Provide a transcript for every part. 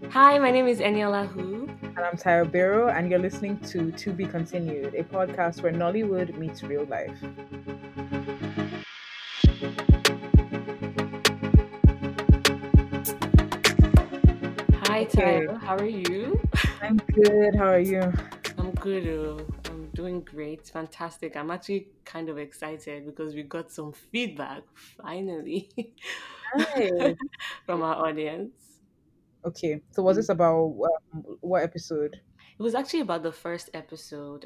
Hi, my name is Eniola Hu. And I'm Tyra Biro, and you're listening to Be Continued, a podcast where Nollywood meets real life. Hi, Okay, Tyra. How are you? I'm good. How are you? I'm good. I'm doing great. Fantastic. I'm actually kind of excited because we got some feedback finally Nice. from our audience. Okay, so was this about what episode? It was actually about the first episode.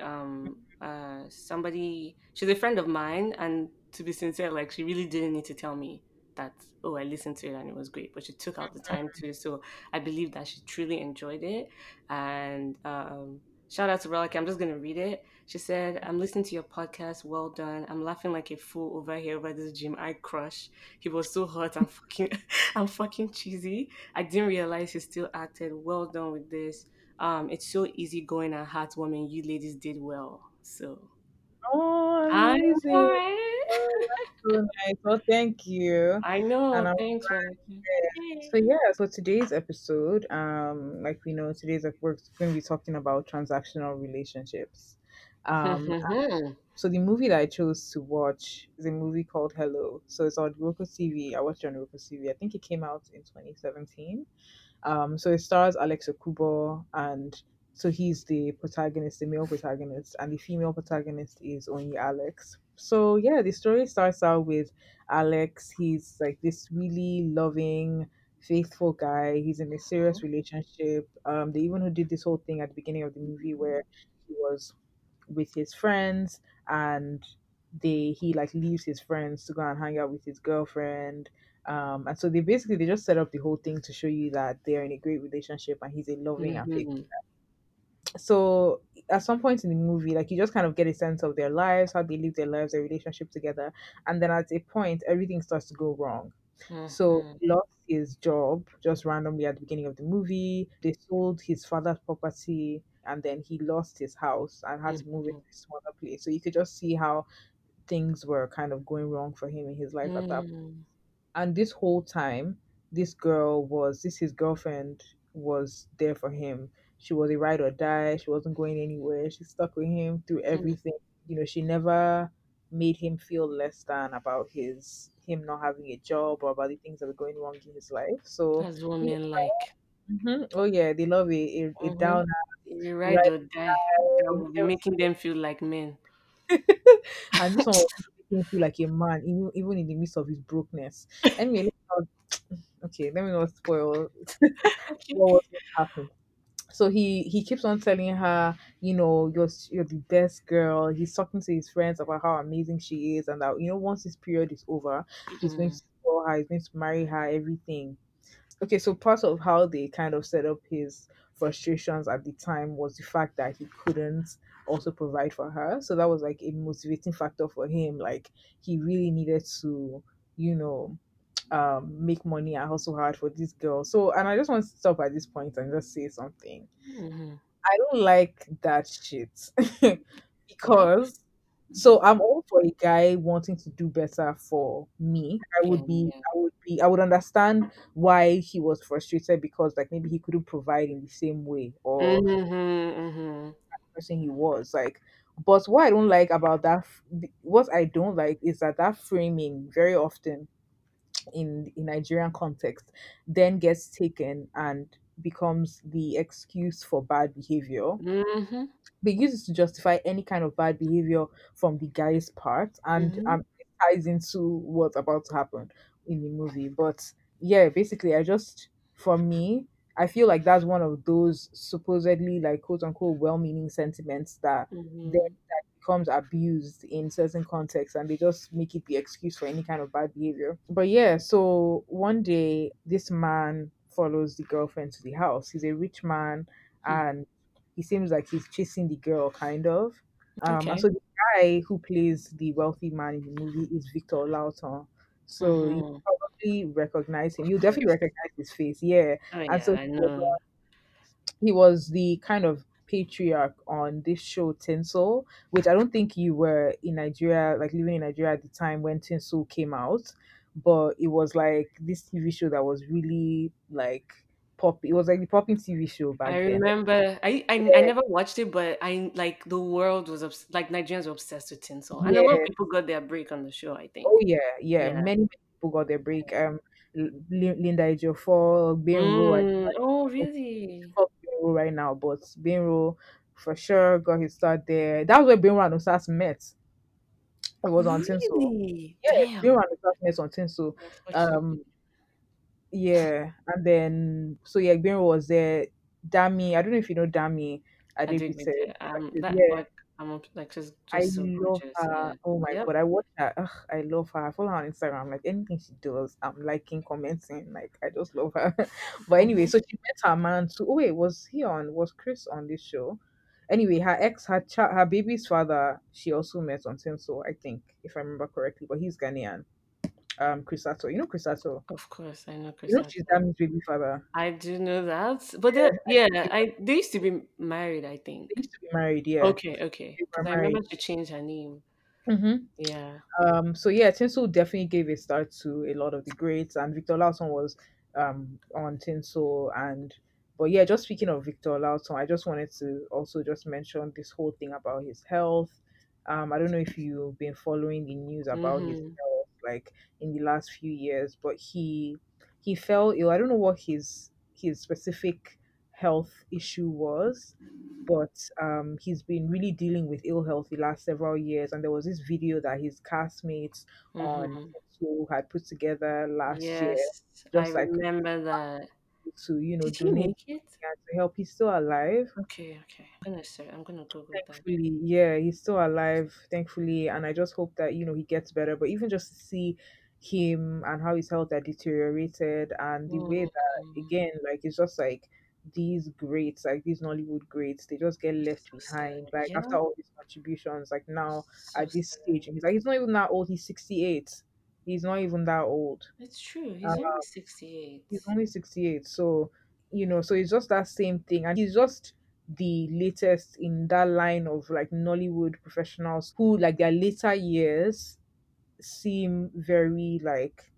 Somebody, she's a friend of mine, and to be sincere, like she really didn't need to tell me that. Oh, I listened to it and it was great, but she took out the time to. So I believe that she truly enjoyed it. And shout out to Relic. I'm just gonna read it. She said, "I'm listening to your podcast. Well done. I'm laughing like a fool over here over this Jim I crush. He was so hot and fucking, and fucking cheesy. I didn't realize he still acted. Well done with this." It's so easygoing and heartwarming. You ladies did well. So Oh, I know, amazing. right? Oh, that's so nice. Well, thank you. I And know. I'm Thanks for So yeah, so today's episode, like we know, we're going to be talking about transactional relationships. Um, so the movie that I chose to watch is a movie called Hello. So it's on Roku TV. I watched it on Roku TV. I think it came out in 2017. So it stars Alex Okubo, and so he's the protagonist, the male protagonist, and the female protagonist is only Alex. So yeah, the story starts out with Alex. He's like this really loving, faithful guy. He's in a serious relationship. They even who did this whole thing at the beginning of the movie where he was with his friends and he like leaves his friends to go and hang out with his girlfriend, and so they just set up the whole thing to show you that they're in a great relationship and he's a loving and faithful. Mm-hmm. So at some point in the movie, like you just kind of get a sense of their lives, how they live their lives, their relationship together, and then at a point everything starts to go wrong. So Mm-hmm. he lost his job just randomly at the beginning of the movie. They sold his father's property, and then he lost his house and had to move into a smaller place. So you could just see how things were kind of going wrong for him in his life at that. Mm-hmm. And this whole time, this his girlfriend was there for him. She was a ride or die. She wasn't going anywhere. She stuck with him through everything. She never made him feel less than about him not having a job or about the things that were going wrong in his life. So, That's what you men like. oh yeah, they love a Mm-hmm. downer, You ride right? or die. That will be making them feel like men. And this one was making him feel like a man, even in the midst of his brokenness. Anyway, let me not spoil Okay. what was going to happen. So he keeps on telling her, you're the best girl. He's talking to his friends about how amazing she is, and that once this period is over, he's going to spoil her, he's going to marry her, everything. Okay, so part of how they kind of set up his frustrations at the time was the fact that he couldn't also provide for her. So that was like a motivating factor for him. Like he really needed to, you know, make money and hustle hard for this girl. So, and I just want to stop at this point and just say something. Mm-hmm. I don't like that shit Yep. because so I'm all for a guy wanting to do better for me. Again, yeah. I would understand why he was frustrated because like maybe he couldn't provide in the same way or Mm-hmm. Mm-hmm. the person he was like. But what I don't like is that framing very often in Nigerian context then gets taken and becomes the excuse for bad behavior. Mm-hmm. They use it to justify any kind of bad behavior from the guy's part, and Mm-hmm. it ties into what's about to happen in the movie. But yeah, basically, for me, I feel like that's one of those supposedly like quote unquote well-meaning sentiments Mm-hmm. that becomes abused in certain contexts, and they just make it the excuse for any kind of bad behavior. But yeah, so one day this man follows the girlfriend to the house. He's a rich man, and he seems like he's chasing the girl, kind of. And Okay. so the guy who plays the wealthy man in the movie is Victor Lawton. So you Mm-hmm. probably recognize him. You definitely recognize his face, yeah. Oh And yeah, so I know. he was the kind of patriarch on this show Tinsel, which I don't think you were in Nigeria, like living in Nigeria at the time when Tinsel came out, but it was like this TV show that was really like pop. It was like the popping TV show I back then. remember I Yeah, never watched it, but I like the world was like Nigerians were obsessed with tinsel, and a lot of yeah. people got their break on the show. I Oh think. yeah, yeah. Yeah. Many people got their break. Linda Ejiofor, Benro. I Oh, don't really? fuck Benro right now, but Benro for sure got his start there. That was where Benro and Osas met. It was on Tinsel. Really? Yeah, Benro Damn. and Osas met on Tinsel. Um, Unfortunately, yeah, and then so yeah, Benro was there. Dami, I don't know if you know Dami I did Adebute. with it. That Yeah, like like I just so love gorgeous. her. Yeah. Oh my Yep. god, I watch her. Ugh, I love her. I follow her on Instagram. Like anything she does, I'm liking, commenting. Like I just love her. But anyway, so she met her man too. Oh wait, was Chris on this show? Anyway, her baby's father, she also met on Tinsel, I think, if I remember correctly. But he's Ghanaian. Chris Sato. You know Chris Sato? Of course, I know You Chris know she's Atto. Dami's baby father. I do know that, but Yeah, yeah, I they used to be married. I they think. used to be married, yeah. Okay, okay. They Because were I remember married. she changed her name. Mm-hmm. Yeah. So yeah, Tinsel definitely gave a start to a lot of the greats, and Victor Lawson was on Tinsel. And but yeah, just speaking of Victor Lawson, I just wanted to also just mention this whole thing about his health. I don't know if you've been following the news about his Mm-hmm. health like in the last few years, but he fell ill. I don't know what his specific health issue was, but he's been really dealing with ill health the last several years. And there was this video that his castmates on Mm-hmm. who had put together last year, Yes, I just like remember that. to Did he donate make it? to help. He's still alive. Okay, okay. I'm gonna Google that. Thankfully, yeah, he's still alive, thankfully, and I just hope that he gets better. But even just to see him and how his health had deteriorated, and the way that Mm-hmm. again, like it's just like these greats, like these Nollywood greats, they just get left So sad. behind. Like Yeah, after all these contributions, like now so at this sad. stage, he's not even that old. He's 68. He's not even that old. It's true. Uh, He's only 68. He's only 68. So, so it's just that same thing. And he's just the latest in that line of like Nollywood professionals who, like, their later years seem very, like,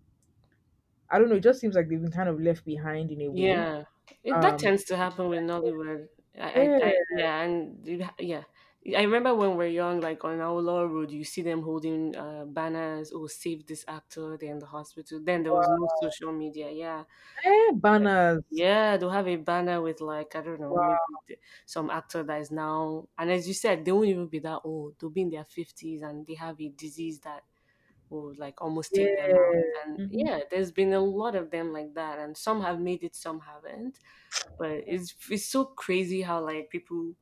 I don't know, it just seems like they've been kind of left behind in a way. Yeah, that Um, tends to happen with Nollywood. yeah, Yeah, and yeah, I remember when we're young, like on our law road, you see them holding banners, "Oh, save this actor! They're in the hospital." Then there was no wow. social media. Yeah, Banners. yeah, they'll have a banner with like I don't know, maybe Wow. some actor that is now, and as you said, they won't even be that old. They'll be in their 50s and they have a disease that will like almost take them out. Yeah. And Hmm. yeah, there's been a lot of them like that, and some have made it, some haven't. But it's so crazy how like people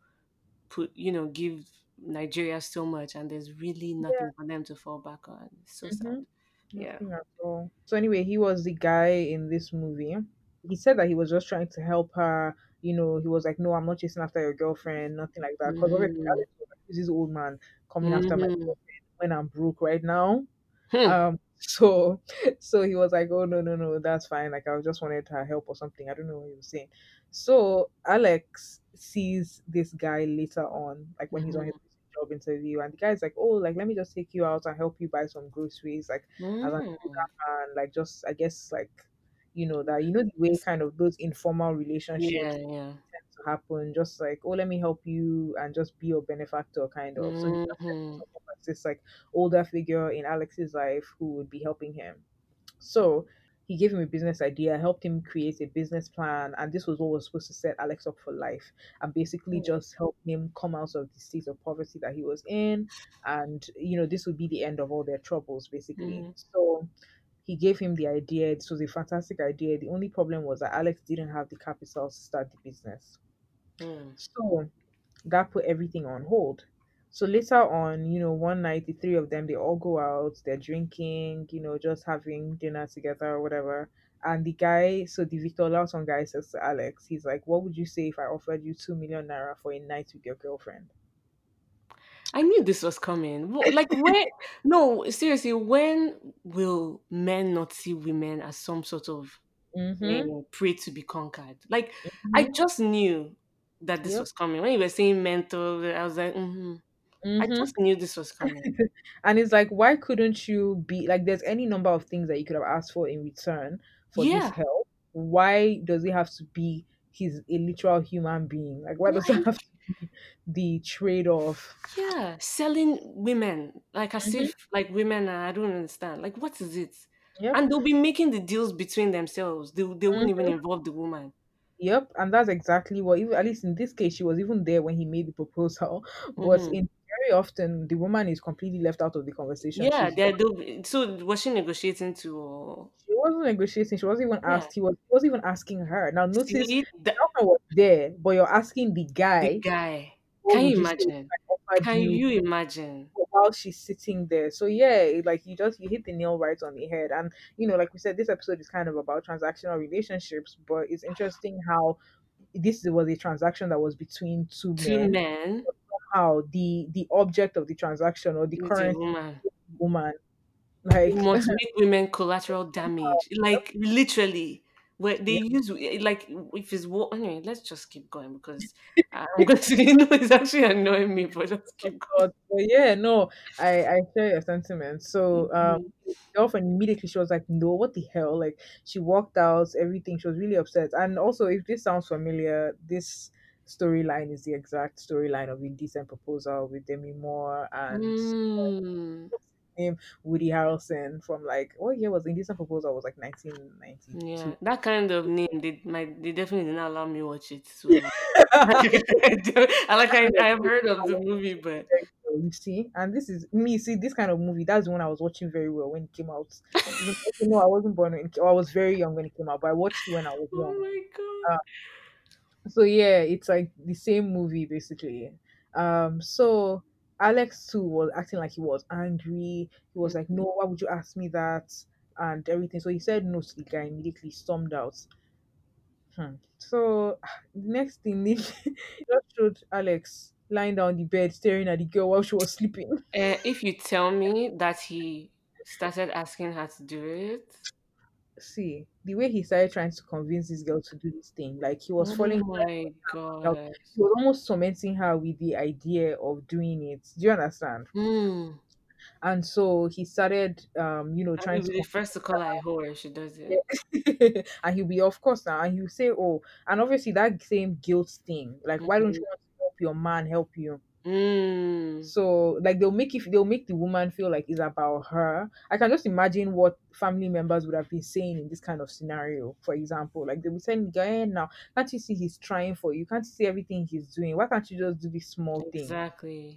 give Nigeria so much, and there's really Yeah. nothing for them to fall back on. It's so sad. Hmm. Yeah. Nothing at all. So anyway, he was the guy in this movie. He said that he was just trying to help her. He was like, "No, I'm not chasing after your girlfriend, nothing like that." Because obviously, Mm-hmm. Alex was like, "Who's this old man coming after my Mm-hmm. girlfriend when I'm broke right now?" Hmm. So so he was like, "Oh no, no, no, that's fine. Like I just wanted her help or something. I don't know what he was saying." So Alex sees this guy later on, like when he's on his Mm-hmm. job interview, and the guy's like, "Oh, like let me just take you out and help you buy some groceries, like as an older Mm. man, like just I guess like that the way kind of those informal Yeah, relationships yeah. tend to happen, just like, oh, let me help you and just be your benefactor kind of. So he just set Mm-hmm. himself up as this like older figure in Alex's life who would be helping him. So he gave him a business idea, helped him create a business plan, and this was what was supposed to set Alex up for life and basically just help him come out of the state of poverty that he was in. And, this would be the end of all their troubles, basically. Mm-hmm. So he gave him the idea. This was a fantastic idea. The only problem was that Alex didn't have the capital to start the business. Mm. So that put everything on hold. So later on, one night, the three of them, they all go out, they're drinking, just having dinner together or whatever. And the guy, so the Victor Lawson guy says to Alex, he's like, "What would you say if I offered you 2 million naira for a night with your girlfriend?" I knew this was coming. Like when? No, seriously, when will men not see women as some sort of Mm-hmm. prey to be conquered? Like I Mm-hmm. just knew that this Yep. was coming. When you were saying mental, I was like, mm-hmm. I Mm-hmm. just knew this was coming. And it's like, why couldn't you be like, there's any number of things that you could have asked for in return for this Yeah, help? why does it have to be he's a literal human being? Like, why does it have Like, to be the trade off? yeah, selling women like as Hmm. if like women are, I don't understand. Like, what is it? Yep. And they'll be making the deals between themselves. They won't even Mhm. involve the woman. Yep, and that's exactly what, even at least in this case, she was even there when he made the proposal. But Hmm. in very often, the woman is completely left out of the conversation. Yeah, She's they'll be, so was she negotiating to? She wasn't negotiating. She wasn't even Yeah. asked. He wasn't even asking her. Now notice See the girlfriend was there, but you're asking the the guy, guy. what Can you would you say if imagine? I offered Can you you imagine? while she's sitting there? So yeah, like you hit the nail right on the head. And like we said, this episode is kind of about transactional relationships, but it's interesting how this was a transaction that was between two Two men. men How the object of the transaction or the with a currency woman. woman, They like must make women collateral damage. Like literally, where they yeah. use like if it's war. Anyway, let's just keep going because I'm going to it's actually annoying me, but let's keep going. God. But yeah, no, I share your sentiments. So Mhm. the girlfriend immediately she was like, no, what the hell? Like she walked out, everything. She was really upset. And also, if this sounds familiar, this storyline is the exact storyline of Indecent Proposal with Demi Moore and Mm. name Woody Harrelson from like what year was Indecent Proposal? Was like Yeah, 1992. that kind of name they definitely did not allow me watch it. So I like I've heard of the movie, but Very well, you see, and this is me. See, this kind of movie. That's the one I was watching very well when it came out. Even okay, no, I wasn't born when I was very young when it came out, but I watched it when I was oh young. my Uh, so yeah, it's like the same movie basically. So Alex too was acting like he was angry. He was god. like, "No, why would you ask me that?" and everything. So he said no to the guy immediately, stormed out. So the next thing, Nick just showed Alex lying down on the bed staring at the girl while she was sleeping. If you tell me that he started asking her to do it, See, the way he started trying to convince this girl to do this thing, like he was oh falling my out, god. he was almost tormenting her with the idea of doing it. Do you understand? Hmm. And so he started, And trying you'll to be the convince first to call her a whore if she does it. her. And he'll be, of course, now, and he'll say, oh, and obviously that same guilt thing, like, why don't Mhm. you want to help your man help you? Mm. So like they'll make the woman feel like it's about her. I can just imagine what family members would have been saying in this kind of scenario. For example, like they'll be saying, "Guy, now can't you see he's trying for you? Can't you see everything he's doing? Why can't you just do this small thing?" Exactly.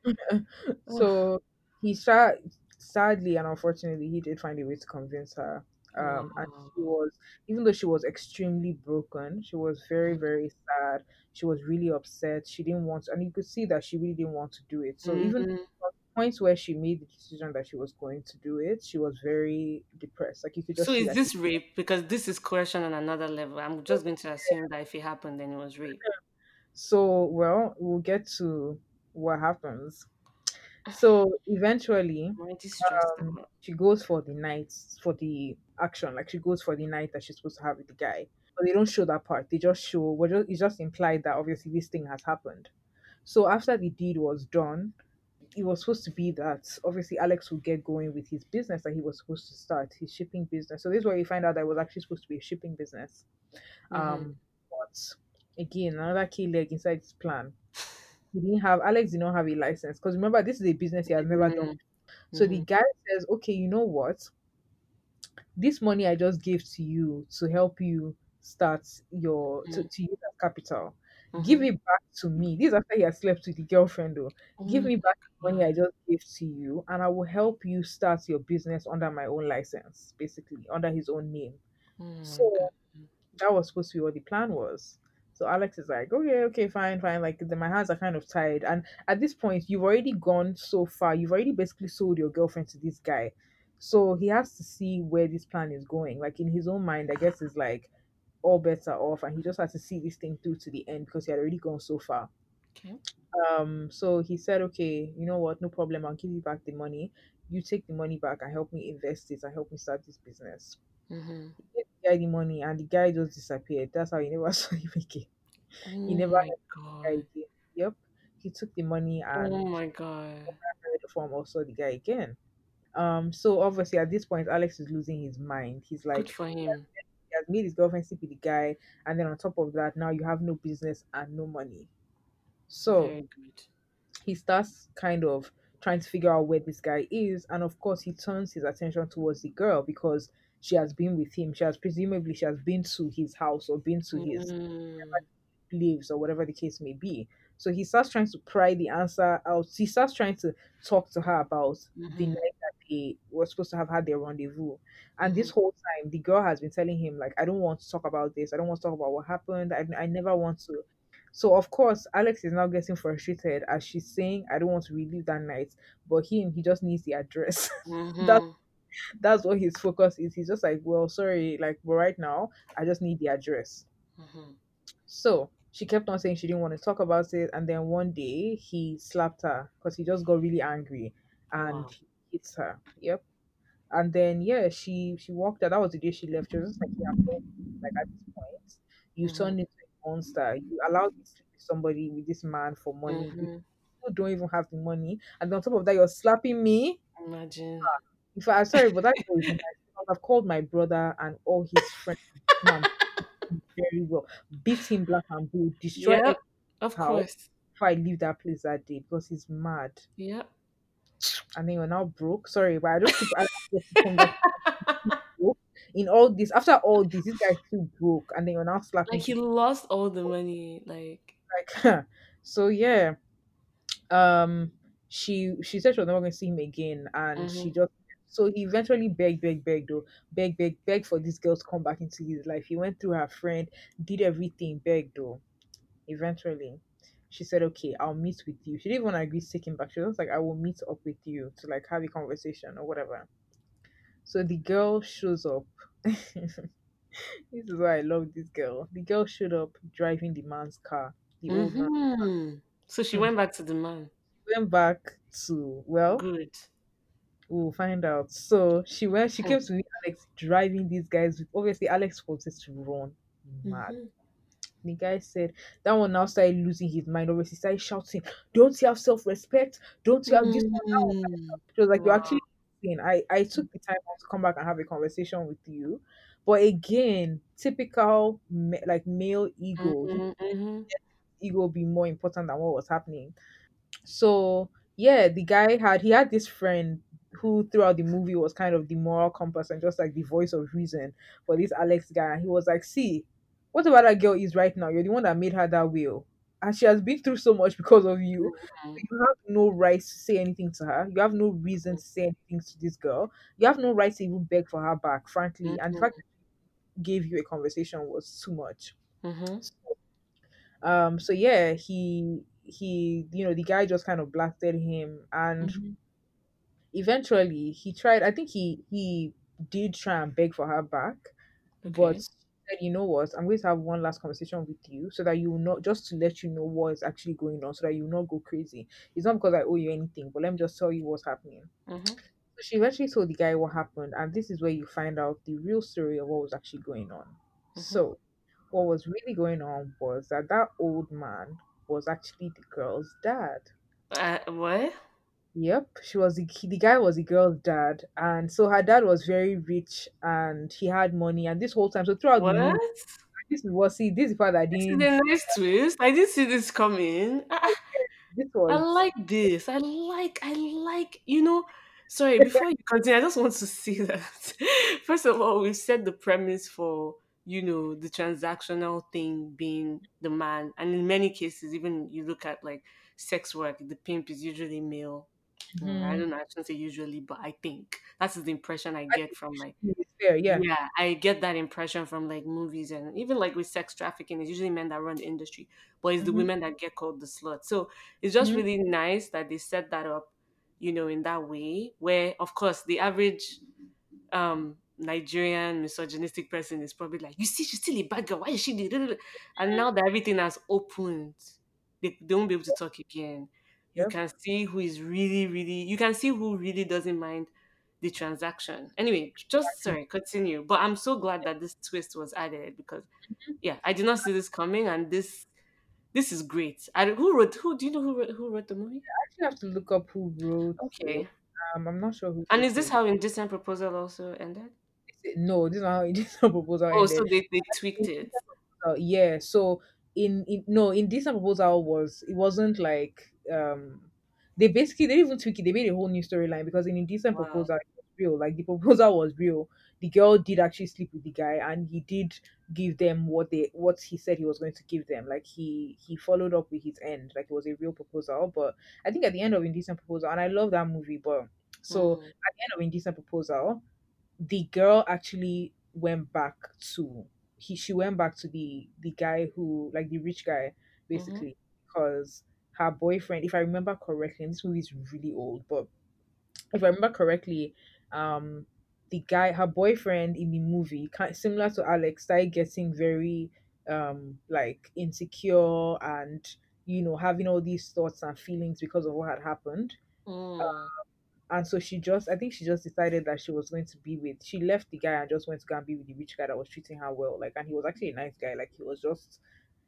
Ugh. So he tried. Sadly and unfortunately, he did find a way to convince her. And she Wow. was, even though she was extremely broken, she was very, very sad. She was really upset. She didn't want, and you could see that she really didn't want to do it. So even Mhm. from the points where she made the decision that she was going to do it, she was very depressed. Like you could So just see is that she. this rape? Because this is coercion on another level. I'm just going to assume that if it happened, then it was rape. So well, we'll get to what happens. So eventually, I'm already stressed out. she goes for the night for the action. Like she goes for the night that she's supposed to have with the guy. But they don't show that part. They just show. It's just implied that obviously this thing has happened. So after the deed was done, it was supposed to be that obviously Alex would get going with his business that he was supposed to start, his shipping business. So this is where we find out that it was actually supposed to be a shipping business. Mm-hmm. But again, another key leg inside his plan. He didn't have Alex did not have a license because remember this is a business he has never done. So the Mm-hmm. guy says, "Okay, you know what? This money I just gave to you to help you start your to use as capital. Give Mm-hmm. it back to me." This is after he has slept with the girlfriend though. Oh "Give my me back the money I god. just gave to you and I will help you start your business under my own license, basically under his own name." Oh my god. So that was supposed to be what the plan was. So Alex is like, okay, okay, fine, fine. Like my hands are kind of tied. And at this point, you've already gone so far. You've already basically sold your girlfriend to this guy. So he has to see where this plan is going. Like in his own mind, I guess it's like all bets are off, and he just has to see this thing through to the end because he had already gone so far. Okay. So he said, okay, you know what, no problem. I'll give you back the money. You take the money back and help me invest it and help me start this business. Mm-hmm. He gave the guy the money, and the guy just disappeared. That's how he never saw him again. He Oh never my had the guy god. again. Yep. He took the money Oh and my god. heard from also the guy again. So obviously at this point Alex is losing his mind. He's Good like for him. he has made his girlfriend sleep with the guy, and then on top of that, now you have no business and no money. So Very good. he starts kind of trying to figure out where this guy is, and of course he turns his attention towards the girl because she has been with him. She has been to his house or been to his Mm, lives or whatever the case may be. So he starts trying to pry the answer out. He starts trying to talk to her about the mm-hmm, night that they were supposed to have had their rendezvous. And mm-hmm, this whole time, the girl has been telling him, like, I don't want to talk about this. I don't want to talk about what happened. I never want to. So, of course, Alex is now getting frustrated as she's saying, I don't want to relive that night. But he just needs the address. that mm-hmm, That's what his focus is. He's just like, well, sorry, like, but right now, I just need the address. mm-hmm. So she kept on saying she didn't want to talk about it, and then one day he slapped her because he just got really angry and Wow. he hits her. Yep. And then yeah, she walked out. That was the day she left. She was just like, yeah, I'm done. Like at this point, you Mm-hmm, turned into a monster. You allowed me to sleep with somebody with this man for money. You mm-hmm. don't even have the money, and on top of that, you're slapping me. Imagine. If I sorry, but that was nice. I've called my brother and all his friends. Come and very well. Beat him black and blue, destroy every Yep. Of house course. before I leave that place that day because he's mad. Yep. And then you're now broke. Sorry, but I just keep I just keep coming back to broke. In all this, after all this guy is still broke, and then you're now Like slapping he people lost all the money. Like. like so yeah. Um she said she was never going to see him again, and she Mm-hmm, just so he eventually begged though, begged for this girl to come back into his life. He went through her friend, did everything, begged though. Eventually, she said, "Okay, I'll meet with you." She didn't even agree to take him back. She was just like, "I will meet up with you to like have a conversation or whatever." So the girl shows up. This is why I love this girl. The girl showed up driving the man's car, the old man. mm-hmm. So she Hmm. went back to the man. Went back to well, Good. we'll find out. So she Hmm. came to meet Alex driving these guys. Obviously, Alex wanted to run mad. Mm-hmm. The guy said that one now started losing his mind. Obviously, started shouting, "Don't you have self-respect? Don't you have this one?" That one started Mm. shouting. She was like, "You're Wow. actually insane. I took the time out to come back and have a conversation with you." But again, typical like male ego. He Mm-hmm, mm-hmm. ego be more important than what was happening. So yeah, he had this friend who throughout the movie was kind of the moral compass and just like the voice of reason for this Alex guy. And he was like, "See, whatever that girl is right now, you're the one that made her that will. And she has been through so much because of you. Mm-hmm, You have no right to say anything to her. You have no reason to say anything to this girl. You have no right to even beg for her back, frankly. And the fact mm-hmm, that he gave you a conversation was too much." mm-hmm, So yeah, the guy just kind of blasted him, and mm-hmm. eventually he tried. I think he did try and beg for her back, but Okay. said, "You know what? I'm going to have one last conversation with you so that you will not just to let you know what is actually going on, so that you will not go crazy. It's not because I owe you anything, but let me just tell you what's happening." Mm-hmm, So she eventually told the guy what happened, and this is where you find out the real story of what was actually going on. mm-hmm. So what was really going on was that that old man was actually the girl's dad. What? Yep, the guy was the girl's dad, and so her dad was very rich and he had money. And this whole time, so throughout the What? movie, this is the part that I This is didn't. a nice twist. I didn't see this coming. This I was like this. Sorry, before you continue, I just want to see that. First of all, we've set the premise for, the transactional thing being the man. And in many cases, even you look at like sex work, the pimp is usually male. I Mhm. don't know, I shouldn't say usually, but I think that's the impression I I get think from like, it's fair, yeah. yeah, I get that impression from like movies and even like with sex trafficking, it's usually men that run the industry, but it's the Hmm. women that get called the slut. So it's just Hmm. really nice that they set that up, in that way where, of course, the average Nigerian misogynistic person is probably like, you see, she's still a bad girl. Why is she? And now that everything has opened, they won't be able to talk again. You Yep. can see who is really, really, you can see who really doesn't mind the transaction. Anyway, just sorry, continue. But I'm so glad that this twist was added because, yeah, I did not see this coming, and this is great. Who do you know who wrote the movie? I actually have to look up who wrote it. Okay. I'm not sure who And wrote is this it. how Indecent Proposal also ended? No, this is not how indecent proposal Oh, so ended. they tweaked In it. Decent Proposal, yeah. So in no, in Decent Proposal was, it wasn't like they didn't even tweak it. They made a whole new storyline, because in Indecent Wow. Proposal it was real. Like, the proposal was real. The girl did actually sleep with the guy, and he did give them what he said he was going to give them. Like, he followed up with his end. Like, it was a real proposal. But I think at the end of Indecent Proposal, and I love that movie, but so Mm, at the end of Indecent Proposal, the girl actually went back to she went back to the guy who, like, the rich guy, mm-hmm, basically, because her boyfriend, if I remember correctly, and this movie is really old, but if I remember correctly, um the guy, her boyfriend in the movie, kind similar to Alex, started getting very like insecure, and having all these thoughts and feelings because of what had happened. mm, And so I think she just decided that she was going to be with, she left the guy and just went to go and be with the rich guy that was treating her well. Like, and he was actually a nice guy. Like, he was just,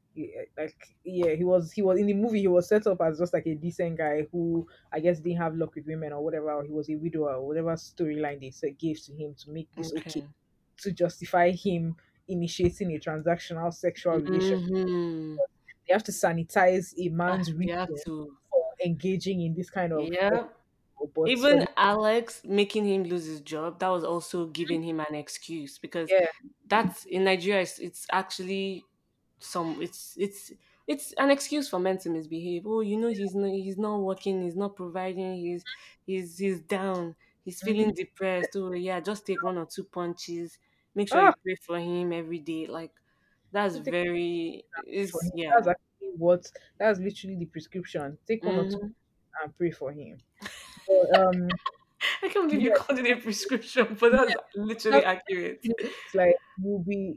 like, yeah, he was in the movie, he was set up as just like a decent guy who, I guess, didn't have luck with women or whatever, or he was a widower, or whatever storyline they said gave to him to make this okay, okay. to justify him initiating a transactional sexual relationship. Mm-hmm. They have to sanitize a Ah, man's they have reason to. for engaging in this kind of Yeah. but for Even the Alex making him lose his job, that was also giving him an excuse because yeah. that's in Nigeria. It's actually some. It's an excuse for men to misbehave. Oh, he's not working. He's not providing. He's down. He's feeling Mhm. depressed. Oh yeah, just take one or two punches. Make sure you Ah, pray for him every day. Like that's don't take very pray for is him. yeah. That's actually what, that's literally the prescription. Take one or two Hmm. and pray for him. But I can't believe you yeah, called it a prescription, but yeah, that's literally that's accurate. it's like you'll be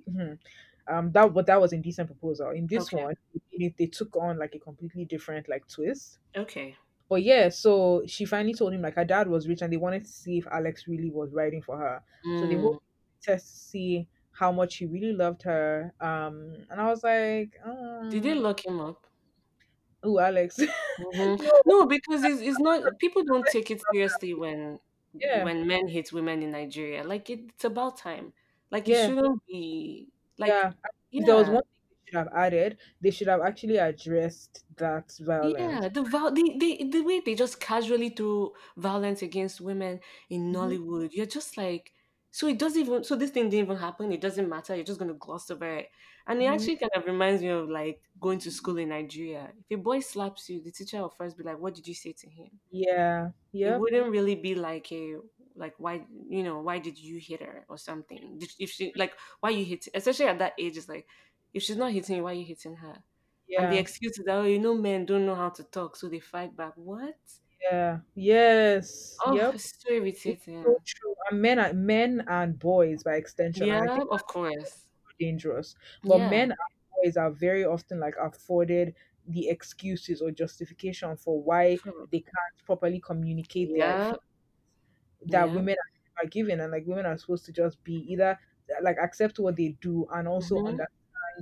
that was Indecent Proposal. In this Okay. one, they took on like a completely different like twist. Okay. But yeah, so she finally told him like her dad was rich, and they wanted to see if Alex really was riding for her. So they Mm. hope test to see how much he really loved her. And I was like, Did they lock him up? oh, Alex. Hmm. No, No, because it's not. People don't take it seriously when yeah, men hit women in Nigeria. Like it's about time. Like it yeah, shouldn't be. Like yeah. If there was yeah, one thing they should have added, they should have actually addressed that violence. yeah. The way they just casually throw violence against women in Mhm. Nollywood. You're just like. So it doesn't even. So this thing didn't even happen. It doesn't matter. You're just gonna gloss over it. And it Mhm. actually kind of reminds me of like going to school in Nigeria. If a boy slaps you, the teacher will first be like, "What did you say to him?" Yeah, It yep, wouldn't really be like a like why why did you hit her or something if she like why you hit, especially at that age, it's like if she's not hitting you, why are you hitting her? And the yeah, excuse is that, oh, men don't know how to talk, so they fight back. What? yeah, yes, Oh, yep. it's so It's so irritating. true. And men and boys by extension, and I Yeah, think of course. dangerous. But Yeah, men and boys are very often like afforded the excuses or justification for why true. they can't properly communicate their Yeah, feelings that yeah. women are given, and like women are supposed to just be either like accept what they do and also Mm-hmm. understand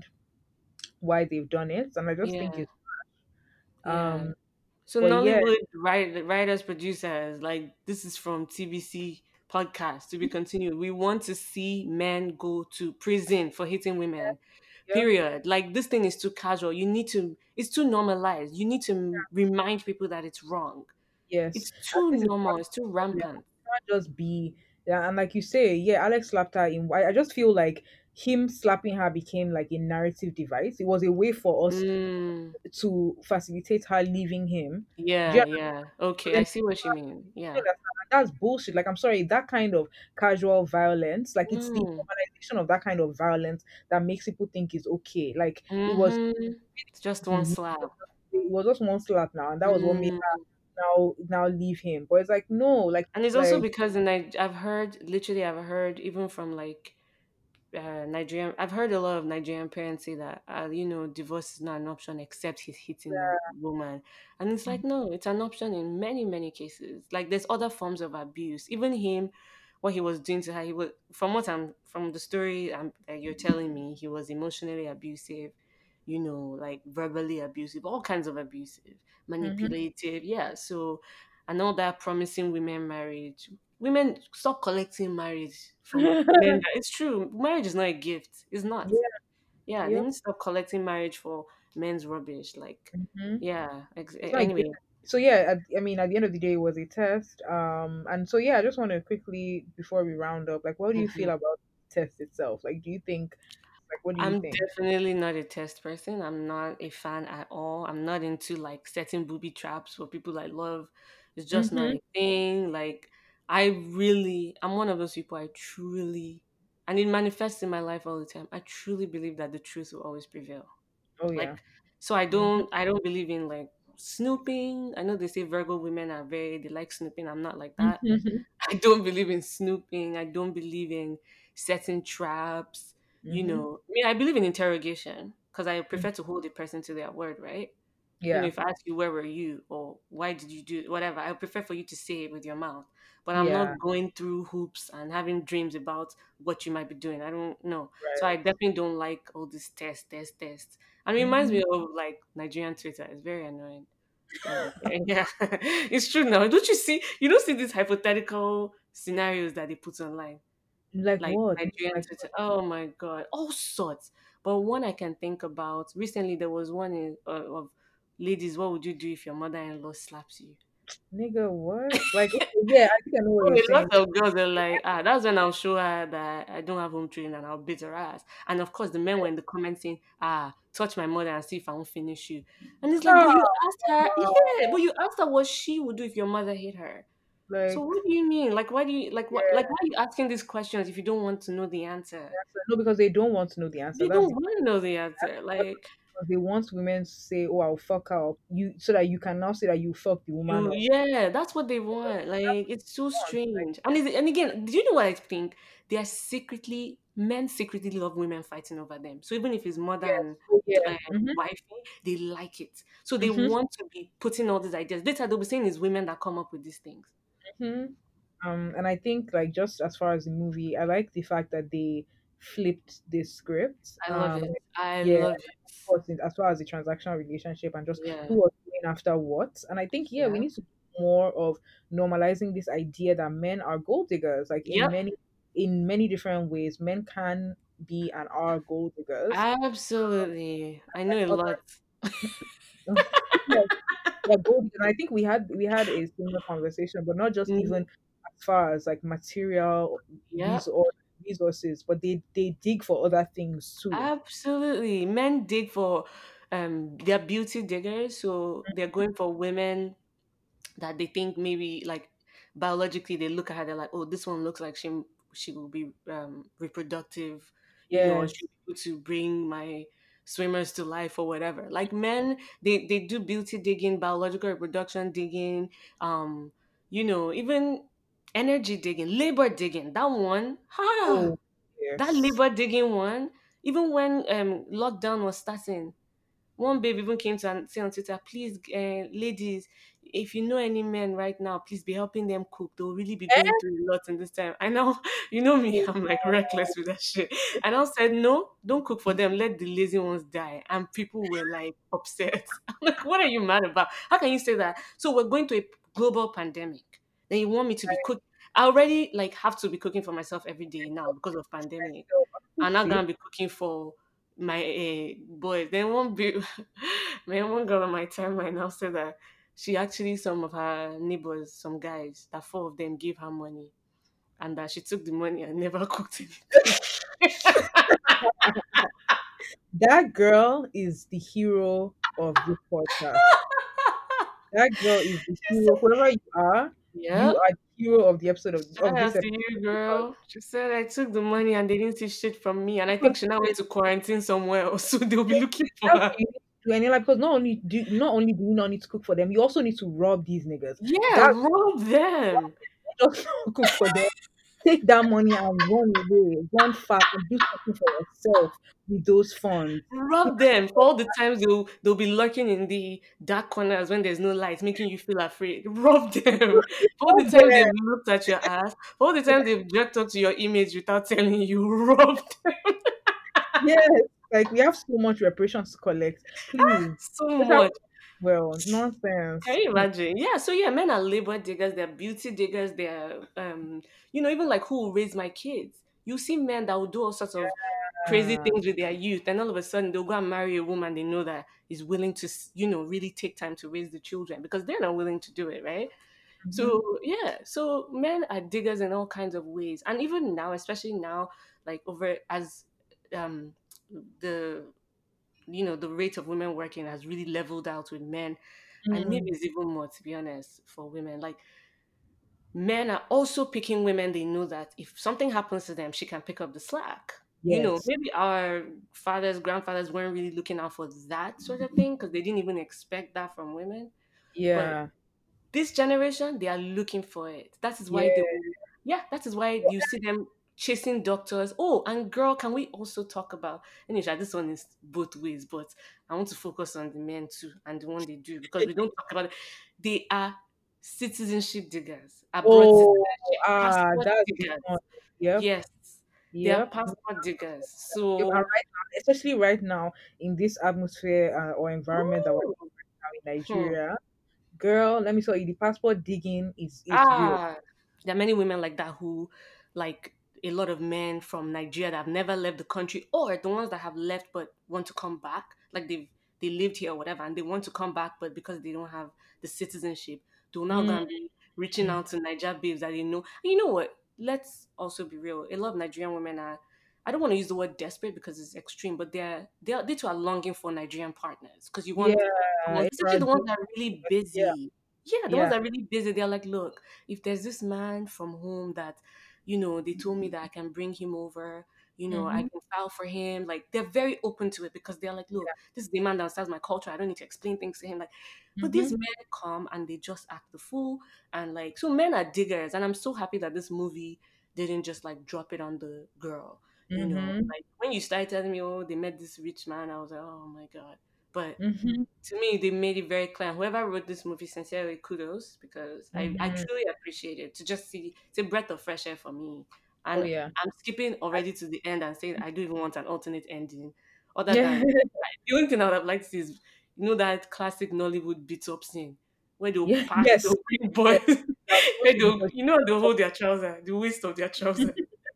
why they've done it. And I just think Yeah, it's yeah. um So but yeah, Nollywood writers, producers, like this is from TBC podcast to be continued. We want to see men go to prison for hitting women. yep, Period. Like this thing is too casual. It's too normalized. You need to remind people that it's wrong. yes. It's And too this is normal. part It's too of the problem. rampant. It can't just be, yeah, and like you say, yeah, Alex slapped her in. I just feel like him slapping her became like a narrative device. It was a way for us Mm, to facilitate her leaving him. Do you yeah, yeah. Okay, I understand? see what you mean. Yeah. Understand? That's bullshit. Like, I'm sorry, that kind of casual violence, like, it's the Mm, normalization of that kind of violence that makes people think is okay. Like, it was mm-hmm. It's just one the slap. it was just one slap now, and that was what made Mm. her now leave him. But it's like, no, And it's also like because I've heard, literally, I've heard even from like Nigerian, I've heard a lot of Nigerian parents say that, divorce is not an option except he's hitting the woman. And it's like, no, it's an option in many, many cases. Like there's other forms of abuse. Even him, what he was doing to her, from the story that you're telling me, he was emotionally abusive, like verbally abusive, all kinds of abusive, mhm, manipulative. Yeah. So, and all that promising women marriage. women stop collecting marriage from men. It's true. Marriage is not a gift. It's not. Yeah. Yeah, they Yep. need to stop collecting marriage for men's rubbish. Like, Hmm. yeah. It's not a gift. Anyway. So yeah, I mean, at the end of the day, it was a test. And so yeah, I just want to quickly before we round up, like, what do you feel Mhm. about the test itself? Like, do you think, like, what do you I'm think? definitely not a test person. I'm not a fan at all. I'm not into like setting booby traps for people I love. It's just not Mm-hmm. a thing. Like, I'm one of those people I truly, and it manifests in my life all the time. I truly believe that the truth will always prevail. Oh yeah. Like, so I Mm-hmm. don't I don't believe in like snooping. I know they say Virgo women are they like snooping. I'm not like that. Mm-hmm. I don't believe in snooping. I don't believe in setting traps. Mm-hmm. I mean, I believe in interrogation because I prefer to hold a person to their word, right? Yeah. If I ask you, where were you? Or why did you do whatever, I prefer for you to say it with your mouth. But I'm Yeah. not going through hoops and having dreams about what you might be doing. I don't know. So I Right. definitely don't like all this test. And it reminds Mm-hmm. me of like Nigerian Twitter. It's very annoying. Like, yeah, it's true now. Don't you see? You don't see these hypothetical scenarios that they put online, Like like what? Nigerian Like Twitter. Oh my god, all sorts. But one I can think about recently, there was one of ladies. What would you do if your mother-in-law slaps you? nigga, what? Like, okay, yeah, I think I know what Oh, you're a lot saying. of girls are like, that's when I'll show her that I don't have home training and I'll beat her ass. And of course, the men were in the comments saying, touch my mother and see if I won't finish you. And it's like, but you Oh, asked her, wow. yeah, but you asked her what she would do if your mother hit her. So Like, what do you mean? Like, why do you yeah, why are you asking these questions if you don't want to know the answer? answer. No, because they don't want to know the answer. You That's don't the want to know the answer. Like, because they want women to say, "Oh, I'll fuck her up," you so that you can now say that you fucked the woman up. yeah, that's what they want. That's Like, it's so what they want. Like, strange. And again, do you know what I think? Men secretly love women fighting over them. So even if it's mother yes, and oh, yeah, uh, mm-hmm, wifey, they like it. So they mm-hmm, want to be putting all these ideas. Later, they'll be saying it's women that come up with these things. mm-hmm. And I think like just as far as the movie, I like the fact that they flipped the script. I love it. I Yeah, love of it. course, as far as the transactional relationship and just who Yeah. was going after what. And I think yeah, we Yeah. need to do more of normalizing this idea that men are gold diggers. Like Yep. in many different ways, men can be and are gold diggers. Absolutely. I know a Like lot. other, yeah, gold. And I think we had a similar conversation, but not just even Mhm. as far as like material Yep. resources, but they dig for other things too. Absolutely. Men dig for they're beauty diggers, so they're going for women that they think maybe like biologically they look at her, they're like, oh, this one looks like she will be reproductive, or Yes. she'll be able to bring my swimmers to life or whatever. Like men, they do beauty digging, biological reproduction digging, even energy digging, labor digging. That one, Oh, that yes. labor digging one. Even when lockdown was starting, one babe even came to say on Twitter, please, ladies, if you know any men right now, please be helping them cook. They'll really be going Eh? through a lot in this time. I know, you know me, Oh, I'm like reckless with that shit. And I said, no, don't cook for them. Let the lazy ones die. And people were like upset. I'm like, what are you mad about? How can you say that? So we're going to a global pandemic. Then you want me to be cook? I already like have to be cooking for myself every day now because of pandemic. so, I'm not see? gonna be cooking for my boys. Then one be man, one girl on my timeline now said that she actually some of her neighbors, some guys, that four of them gave her money and that she took the money and never cooked anything. That girl is the hero of this podcast. That girl is the She hero. said, Whoever you yep. are the hero of the episode of Shout this out to episode. you, Because girl. She said I took the money and they didn't see shit from me. And I think she now went to quarantine somewhere else, so they'll be looking for that's what her. you need to do. And you're like, because not only do you not need to cook for them, you also need to rob these niggas. Yeah, That's rob them. just cook for them. Take that money and run away, run fast, and do something for yourself with those funds. Rob them for all the times they'll be lurking in the dark corners when there's no light, making you feel afraid. Rob them for all the Rob times them. they've looked at your ass, for all the times they've jerked up to your image without telling you. Rob them Yes, like we have so much reparations to collect. Please, so let's have much. Well, Can nonsense. you imagine? Yeah, so yeah, men are labor diggers, they're beauty diggers, they're even like who will raise my kids. You see men that will do all sorts of crazy Uh, things with their youth, and all of a sudden they'll go and marry a woman they know that is willing to, really take time to raise the children because they're not willing to do it, right? mhm. So yeah, so men are diggers in all kinds of ways, and even now, especially now, like over as um the the rate of women working has really leveled out with men, and maybe Mm, it's even more, to be honest, for women. Like men are also picking women they know that if something happens to them, she can pick up the slack. yes. Maybe our fathers, grandfathers weren't really looking out for that sort of thing because they didn't even expect that from women. But Yeah. this generation, they are looking for it. That is Yeah. why yeah, that is why you see them chasing doctors. Oh, and girl, can we also talk about, Anisha, this one is both ways, but I want to focus on the men too and the one they do because we don't talk about it. They are citizenship diggers, abroad Oh, citizenship, passport that's the one. diggers. Yep. Yes, they are Yep. passport diggers. Yep. And So, right now, especially right now in this atmosphere or environment that we're ooh, in now in hmm. Nigeria, girl, let me tell you, the passport digging is real. Ah, there are many women like that who, like a lot of men from Nigeria that have never left the country, or the ones that have left but want to come back, like they lived here or whatever, and they want to come back, but because they don't have the citizenship, they'll now go Mm, and be reaching out to Niger babes that they know. And you know what? Let's also be real. A lot of Nigerian women are. I don't want to use the word desperate because it's extreme, but they too are longing for Nigerian partners because you want yeah. someone, especially the ones Iradu. that are really Yeah. busy. Yeah, the ones Yeah. that are really busy, they're like, look, if there's this man from home that, they told me that I can bring him over, I Mm-hmm. can file for him. Like they're very open to it because they're like, look, this is the man that understands my culture. I don't need to explain things to him. Like, but these Mm-hmm. men come and they just act the fool. And like, so men are diggers. And I'm so happy that this movie didn't just like drop it on the girl. Mm-hmm. Like when you started telling me, oh, they met this rich man, I was like, oh my God. But Mm-hmm. to me, they made it very clear. Whoever wrote this movie, sincerely, kudos because I Mm-hmm. truly appreciate it. To just see, it's a breath of fresh air for me. Oh And yeah. I'm skipping already to the end and saying I don't even want an alternate ending, other Yeah. than the only thing I would have liked to see is that classic Nollywood beat up scene where they'll Yeah. pass Yes. the big boys, Yes. That was where supposed to be such they'll hold their trouser, the waist of their trouser.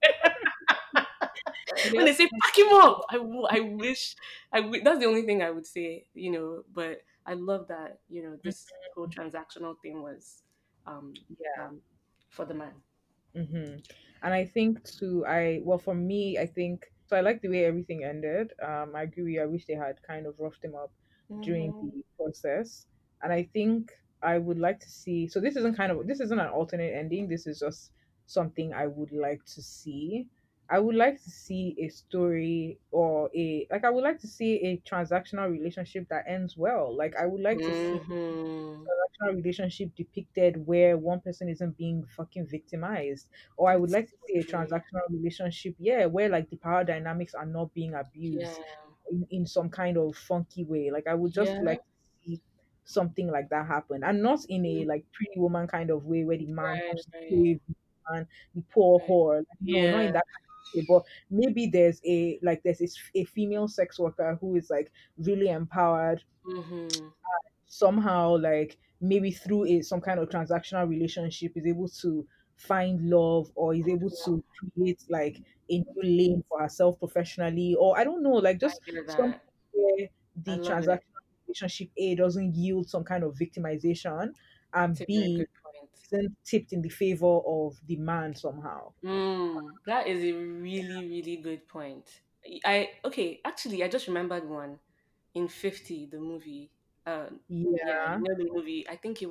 When Yep. they say pack him up, I wish that's the only thing I would say, but I love that, this whole transactional thing was um Yeah. um for the man. Mm-hmm. And I think too, well, for me, I think so. I like the way everything ended. I agree with you. I wish they had kind of roughed him up during Mm-hmm. the process. And I think I would like to see. So this isn't an alternate ending. This is just something I would like to see. I would like to see a story or I would like to see a transactional relationship that ends well. Like I would like to see Mm-hmm. transactional relationship depicted where one person isn't being fucking victimized. Or I would That's like to so see a true. transactional relationship, yeah, where like the power dynamics are not being Yeah. abused in some kind of funky way. Like I would just Yeah. like to see something like that happen. And not in a Mm. like pretty woman kind of way where the man Right, comes to right, save the man, the poor right. whore. Like, no, not in Yeah. that kind of way. But maybe there's a female sex worker who is like really empowered Mm-hmm. somehow, like maybe through some kind of transactional relationship, is able to find love or is able to create like a new lane for herself professionally, or I don't know, like I just hear something that. where I the love it. transactional relationship A doesn't yield some kind of victimization It's and a very B good point. isn't tipped in the favor of the man somehow. That is a really, really good point. Okay, actually, I just remembered one in 50, the movie. Yeah, Yeah. the movie. I think it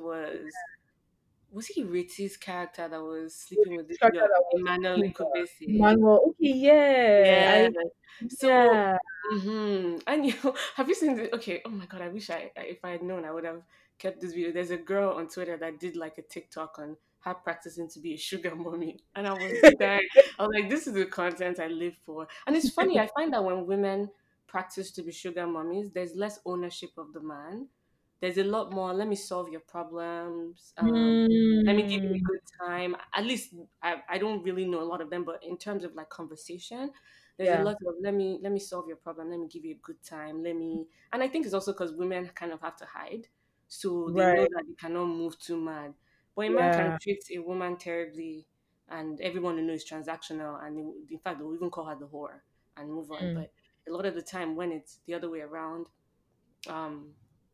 was he Ritzy's character that was Was sleeping it with this this character girl, that was Emmanuel sleeping Ikubese. Manuel? Okay, yeah. Yeah. I So, yeah. and have you seen the? Okay. Oh my God. I wish if I had known, I would have kept this video. There's a girl on Twitter that did like a TikTok on her practicing to be a sugar mommy, and I was dying. I was like, this is the content I live for. And it's funny. I find that when women practice to be sugar mommies, there's less ownership of the man. There's a lot more. Let me solve your problems. Let me give you a Hmm. good time. At least I don't really know a lot of them, but in terms of like conversation, There's a Yeah. lot of let me solve your problem, let me give you a good time, and I think it's also because women kind of have to hide, so they know Right. that they cannot move too mad. But a man can Yeah. treat a woman terribly, and everyone will know it's transactional, and in fact they'll even call her the whore and move on. Mm. But a lot of the time when it's the other way around, um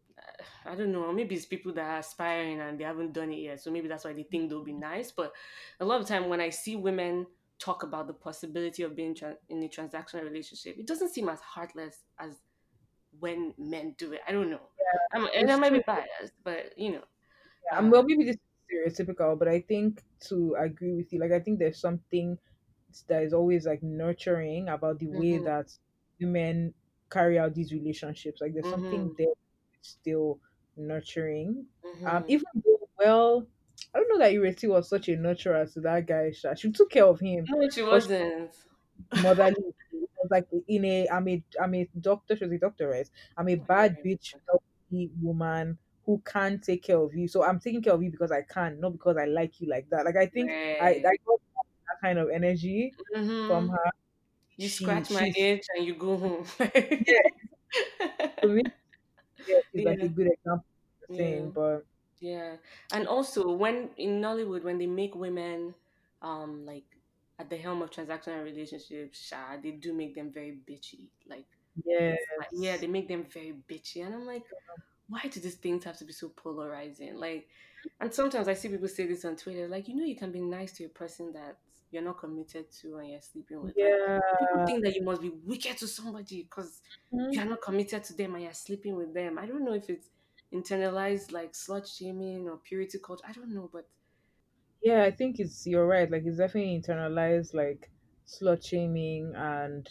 I don't know, maybe it's people that are aspiring and they haven't done it yet, so maybe that's why they think they'll be nice. But a lot of the time when I see women talk about the possibility of being in a transactional relationship, it doesn't seem as heartless as when men do it. I don't know. And I It's might be true. biased, but Yeah, uh well, maybe this is stereotypical, but I think to agree with you, like I think there's something that is always like nurturing about the way mhm, that women carry out these relationships. Like there's something mhm, there still nurturing. mhm. Even though, well, I don't know that Ireti was such a nurturer to that guy. She took care of him, No, she but she wasn't. was motherly. It was like in a I'm a doctor. She was a doctor, right? I'm a bad Right. bitch, healthy woman who can take care of you. So I'm taking care of you because I can, not because I like you like that. Like I think I Right. got that kind of energy from Hmm. her. You scratch my She's itch and you go home. yeah, to me, yeah, she's like a Yeah, good example of the yeah. thing. But Yeah, and also when in Nollywood, when they make women, like at the helm of transactional relationships, they do make them very bitchy. Like it's like, yeah, yes, they make them very bitchy, and I'm like, why do these things have to be so polarizing? Like, and sometimes I see people say this on Twitter, like, you can be nice to a person that you're not committed to and you're sleeping with. Like, people yeah, think that you must be wicked to somebody because mhm, you're not committed to them and you're sleeping with them. I don't know if it's internalized like slut shaming or purity culture. I don't know, but yeah. I think you're right. Like it's definitely internalized, like slut shaming and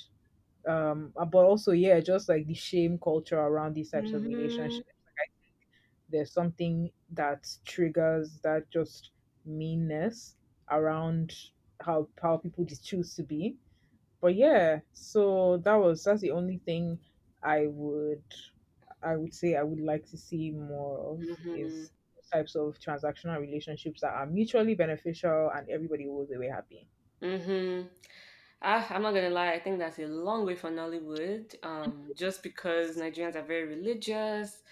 but also yeah, just like the shame culture around these types of hmm relationships. Like there's something that triggers that just meanness around how people just choose to be. But yeah, so that's the only thing I would I would say I would like to see more of hmm is types of transactional relationships that are mutually beneficial and everybody goes away happy. hmm I'm not gonna lie. I think that's a long way from Nollywood. Just because Nigerians are very religious,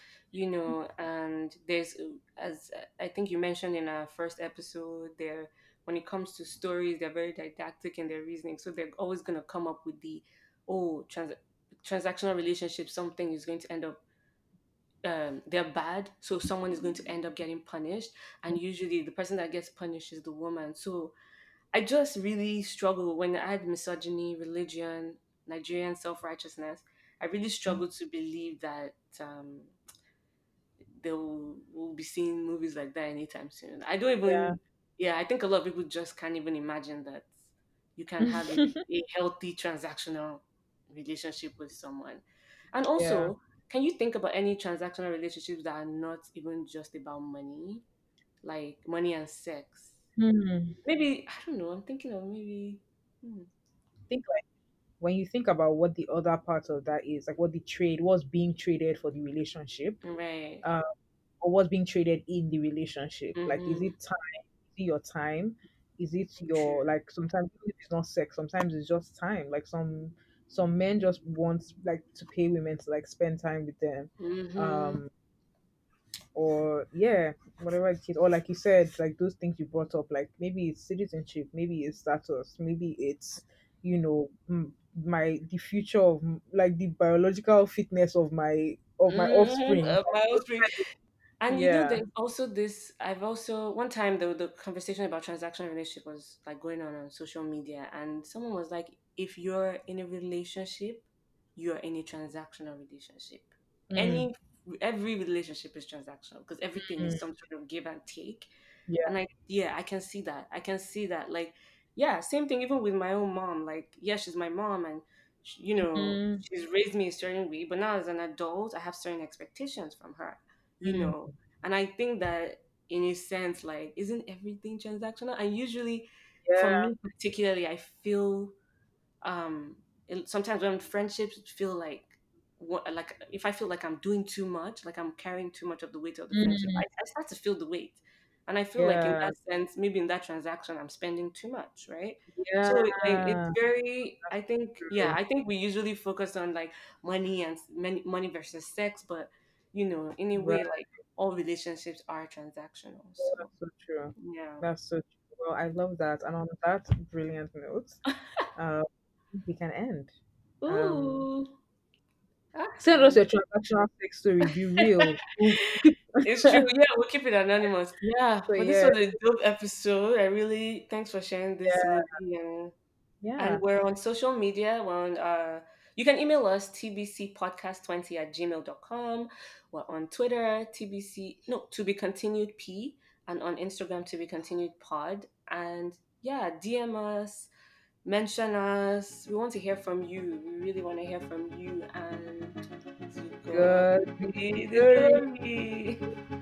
and there's, as I think you mentioned in our first episode, there when it comes to stories, they're very didactic in their reasoning. So they're always gonna come up with the oh transactional relationship. Something is going to end up they're bad, so someone is going to end up getting punished, and usually the person that gets punished is the woman. So I just really struggle when I had misogyny, religion, Nigerian self righteousness. I really struggle to believe that we'll be seeing movies like that anytime soon. I don't Yeah. even, yeah, I think a lot of people just can't even imagine that you can have a healthy transactional relationship with someone. And Yeah. also, can you think about any transactional relationships that are not even just about money, like money and sex? Hmm. Maybe, I don't know, I'm thinking of maybe. Think like when you think about what the other part of that is, like what the trade was being traded for the relationship, Right. uh, or what's being traded in the relationship. Like, is Mm-hmm. it time? Is it your time? Is it So your true. like? Sometimes even if it's not sex, sometimes it's just time. Like some men just want like to pay women to like spend time with them. Mm-hmm. Um, or yeah, whatever it is, or like you said, like those things you brought up, like maybe it's citizenship, maybe it's status, maybe it's my the future of like the biological fitness of my offspring. Mm-hmm. My offspring. And Yeah. there's also this. I've also one time the conversation about transactional relationship was like going on social media, and someone was like, "If you're in a relationship, you're in a transactional relationship. Mm, Any every relationship is transactional because everything is mm, some sort of give and take." yeah. And yeah, I can see that. I can see that. Like, yeah, same thing. Even with my own mom. Like, yeah, she's my mom, and Mm, she's raised me a certain way. But now as an adult, I have certain expectations from her. You know, mm, and I think that in a sense, like, isn't everything transactional? And usually, for yeah. me particularly, I feel sometimes when friendships feel like like if I feel like I'm doing too much, like I'm carrying too much of the weight of the friendship, I, Mm, I start to feel the weight. And I feel like in Yeah. that sense, maybe in that transaction, I'm spending too much, right? So it's Yeah. very, I think, yeah, True. I think we usually focus on like money and money versus sex, but in a Right. way, like all relationships are transactional. Oh, So that's so true. yeah. That's so true. Well, I love that. And on that brilliant note, uh, we can end. Um, Ooh, Send us awesome. your transactional sex story. Be real. It's true. Yeah, we'll keep it anonymous. Yeah, So but this yeah, was a dope episode. I really thanks for sharing this yeah, movie and yeah. we're on social media. We're on you can email us tbcpodcast20@gmail.com. We're on Twitter, TBC no, to be continued P, and on Instagram to be continued pod. And yeah, DM us, mention us. We want to hear from you. We really want to hear from you and to go Good the story. glory.